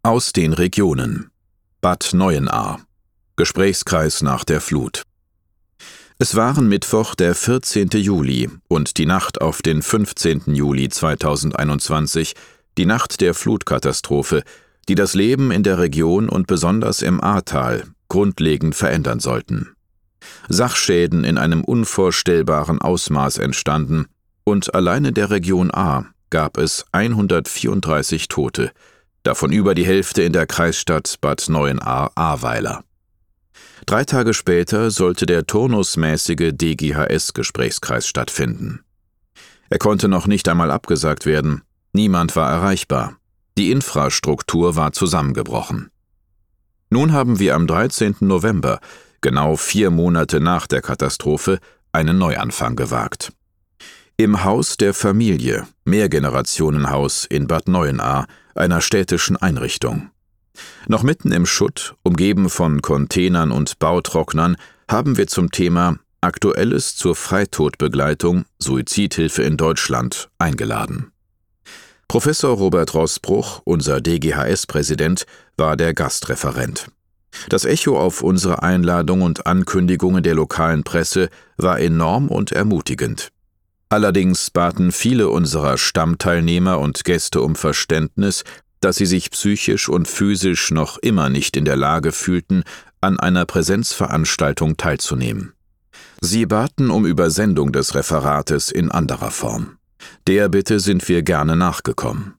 Aus den Regionen. Bad Neuenahr. Gesprächskreis nach der Flut. Es waren Mittwoch, der 14. Juli und die Nacht auf den 15. Juli 2021, die Nacht der Flutkatastrophe, die das Leben in der Region und besonders im Ahrtal grundlegend verändern sollten. Sachschäden in einem unvorstellbaren Ausmaß entstanden und allein in der Region Ahr gab es 134 Tote, davon über die Hälfte in der Kreisstadt Bad Neuenahr-Ahrweiler. 3 Tage später sollte der turnusmäßige DGHS-Gesprächskreis stattfinden. Er konnte noch nicht einmal abgesagt werden, niemand war erreichbar, die Infrastruktur war zusammengebrochen. Nun haben wir am 13. November, genau 4 Monate nach der Katastrophe, einen Neuanfang gewagt. Im Haus der Familie, Mehrgenerationenhaus in Bad Neuenahr, einer städtischen Einrichtung. Noch mitten im Schutt, umgeben von Containern und Bautrocknern, haben wir zum Thema Aktuelles zur Freitodbegleitung, Suizidhilfe in Deutschland eingeladen. Professor Robert Roßbruch, unser DGHS-Präsident, war der Gastreferent. Das Echo auf unsere Einladung und Ankündigungen der lokalen Presse war enorm und ermutigend. Allerdings baten viele unserer Stammteilnehmer und Gäste um Verständnis, dass sie sich psychisch und physisch noch immer nicht in der Lage fühlten, an einer Präsenzveranstaltung teilzunehmen. Sie baten um Übersendung des Referates in anderer Form. Der Bitte sind wir gerne nachgekommen.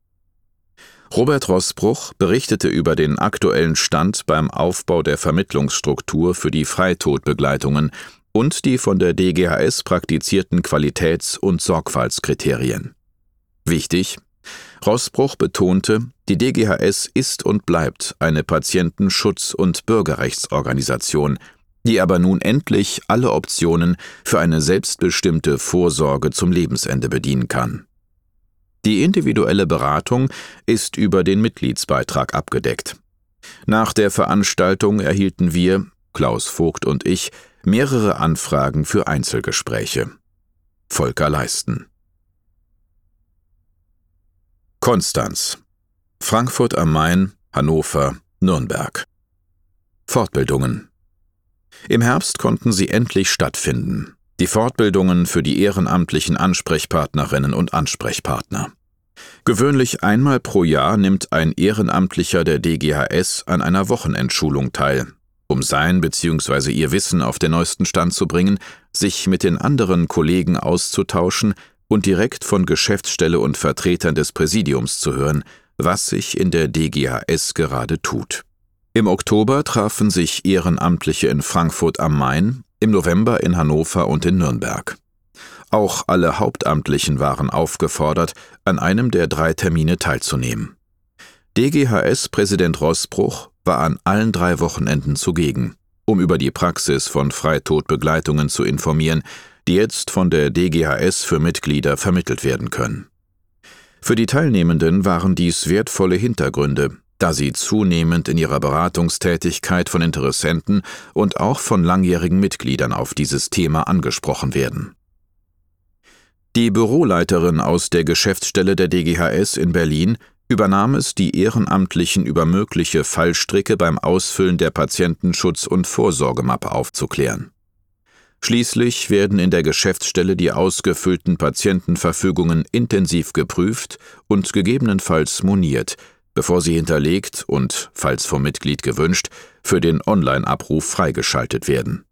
Robert Roßbruch berichtete über den aktuellen Stand beim Aufbau der Vermittlungsstruktur für die Freitodbegleitungen und die von der DGHS praktizierten Qualitäts- und Sorgfaltskriterien. Wichtig: Roßbruch betonte, die DGHS ist und bleibt eine Patientenschutz- und Bürgerrechtsorganisation, die aber nun endlich alle Optionen für eine selbstbestimmte Vorsorge zum Lebensende bedienen kann. Die individuelle Beratung ist über den Mitgliedsbeitrag abgedeckt. Nach der Veranstaltung erhielten wir, Klaus Vogt und ich, mehrere Anfragen für Einzelgespräche. Volker Leisten. Konstanz. Frankfurt am Main, Hannover, Nürnberg. Fortbildungen. Im Herbst konnten sie endlich stattfinden. Die Fortbildungen für die ehrenamtlichen Ansprechpartnerinnen und Ansprechpartner. Gewöhnlich einmal pro Jahr nimmt ein Ehrenamtlicher der DGHS an einer Wochenendschulung teil, um sein bzw. ihr Wissen auf den neuesten Stand zu bringen, sich mit den anderen Kollegen auszutauschen und direkt von Geschäftsstelle und Vertretern des Präsidiums zu hören, was sich in der DGHS gerade tut. Im Oktober trafen sich Ehrenamtliche in Frankfurt am Main, im November in Hannover und in Nürnberg. Auch alle Hauptamtlichen waren aufgefordert, an einem der 3 Termine teilzunehmen. DGHS-Präsident Roßbruch war an allen 3 Wochenenden zugegen, um über die Praxis von Freitodbegleitungen zu informieren, die jetzt von der DGHS für Mitglieder vermittelt werden können. Für die Teilnehmenden waren dies wertvolle Hintergründe, da sie zunehmend in ihrer Beratungstätigkeit von Interessenten und auch von langjährigen Mitgliedern auf dieses Thema angesprochen werden. Die Büroleiterin aus der Geschäftsstelle der DGHS in Berlin übernahm es, die Ehrenamtlichen über mögliche Fallstricke beim Ausfüllen der Patientenschutz- und Vorsorgemappe aufzuklären. Schließlich werden in der Geschäftsstelle die ausgefüllten Patientenverfügungen intensiv geprüft und gegebenenfalls moniert, bevor sie hinterlegt und, falls vom Mitglied gewünscht, für den Online-Abruf freigeschaltet werden.